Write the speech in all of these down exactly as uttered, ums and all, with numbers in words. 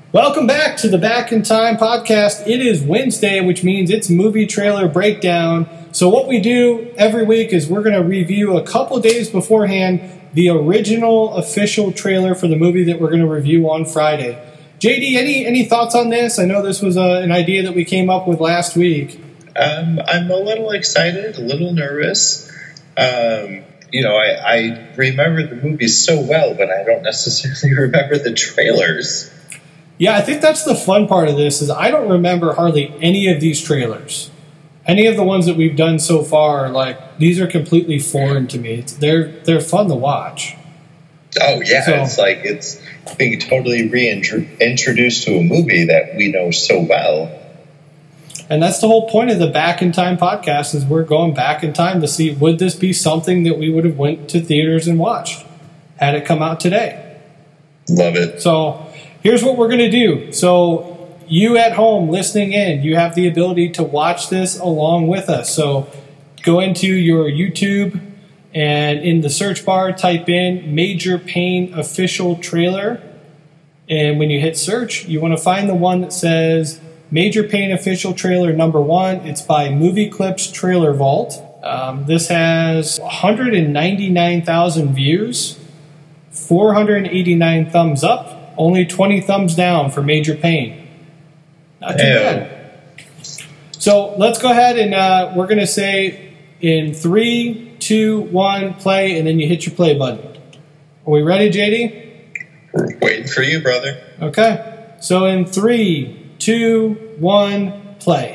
Welcome back to the Back in Time podcast. It is Wednesday, which means it's movie trailer breakdown. So what we do every week is we're going to review a couple days beforehand the original official trailer for the movie that we're going to review on Friday. J D, any any thoughts on this? I know this was a, an idea that we came up with last week. Um, I'm a little excited, a little nervous. Um, you know, I, I remember the movies so well, but I don't necessarily remember the trailers. Yeah, I think that's the fun part of this is I don't remember hardly any of these trailers. Any of the ones that we've done so far, like, these are completely foreign to me. It's, they're they're fun to watch. Oh, yeah. So, it's like it's being totally reintroduced to a movie that we know so well. And that's the whole point of the Back in Time podcast is we're going back in time to see would this be something that we would have went to theaters and watched had it come out today. Love it. So here's what we're going to do. So you at home listening in, you have the ability to watch this along with us. So go into your YouTube and in the search bar, type in Major Payne Official Trailer. And when you hit search, you want to find the one that says Major Payne Official Trailer number one. It's by Movie Clips Trailer Vault. Um, this has one hundred ninety-nine thousand views, four hundred eighty-nine thumbs up, only twenty thumbs down for Major Payne. Not too bad. So let's go ahead and uh, we're going to say in three, two, one, play, and then you hit your play button. Are we ready, J D? We're waiting for you, brother. Okay. So in three, two, one, play.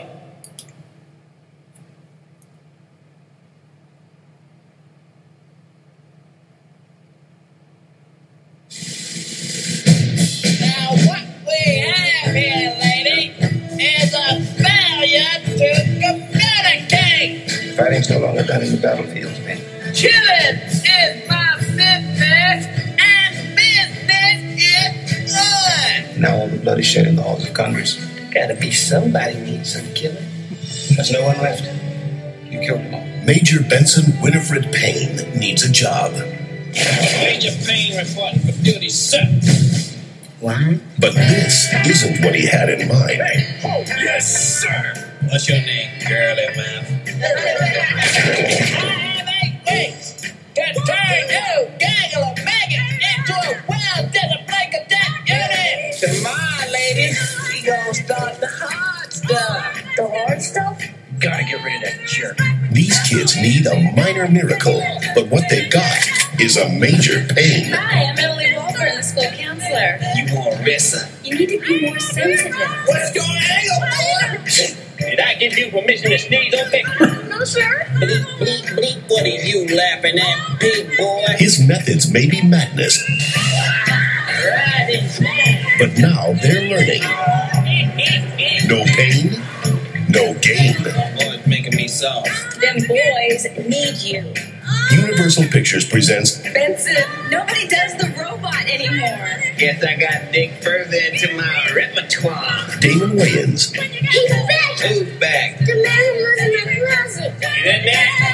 Now what we have here, lady, is a failure to communicate. Fighting's no longer done in the battlefields, man. Killing is my business, and business is good. Now all the blood is shed in the halls of Congress. Gotta be somebody needs some killing. There's no one left. You killed them all. Major Benson Winifred Payne needs a job. Major Payne reporting for duty, sir. What? But this isn't what he had in mind. Oh, yes, sir. What's your name, girly mouth? I have eight weeks to turn you, gaggle of maggot, into a well-disciplined cadet unit. Tomorrow, lady, we gonna start the hard stuff. The hard stuff? Gotta get rid of that jerk. These kids need a minor miracle, but what they've got is a major pain. Hi, I'm Emily Walker, the school counselor. You want Rissa? You need to be more sensitive. What's your angle, boy? Did I give you permission to sneeze on me? No, sir. Bleep, bleep, bleep. What are you laughing at, big boy? His methods may be madness, Riding snake. but now they're learning. No pain, no gain. Boy's making me soft. Them boys need you. Universal Pictures presents Benson, nobody does the robot anymore. Guess I got to dig further into my repertoire. Damon Wayans, He's back. Who's back? The man who lives in the closet. Get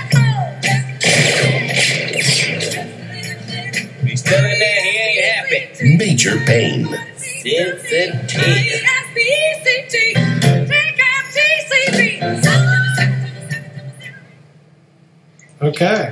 in there. He's still in there, he ain't happy. Major Pain. Sensitive. S P E C T. Take out T C B. Okay.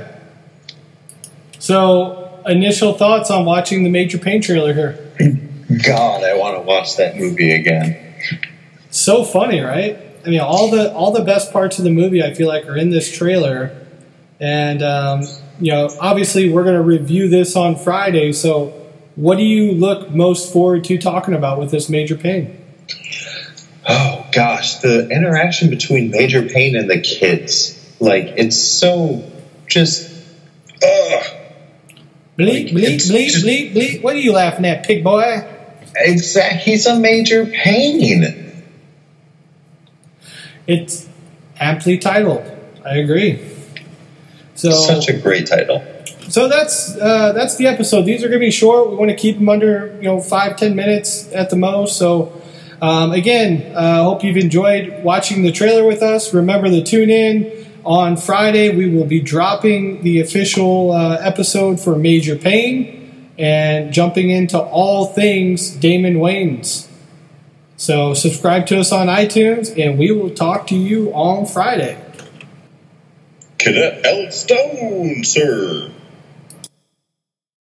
So, initial thoughts on watching the Major Payne trailer here. God, I want to watch that movie again. So funny, right? I mean, all the all the best parts of the movie I feel like are in this trailer, and um, you know, obviously we're going to review this on Friday. So, what do you look most forward to talking about with this Major Payne? Oh, gosh. The interaction between Major Payne and the kids. Like, it's so just... Ugh. Bleep, bleep, It's bleep, just- bleep, bleep. What are you laughing at, pig boy? Exact. He's a Major Payne. It's aptly titled. I agree. So, Such a great title. so that's uh, that's the episode. These are going to be short. We want to keep them under you know five ten minutes at the most. So um, again, I uh, hope you've enjoyed watching the trailer with us. Remember to tune in on Friday. We will be dropping the official uh, episode for Major Payne and jumping into all things Damon Wayans. So subscribe to us on iTunes, and we will talk to you on Friday. Cadet Alex Stone, sir.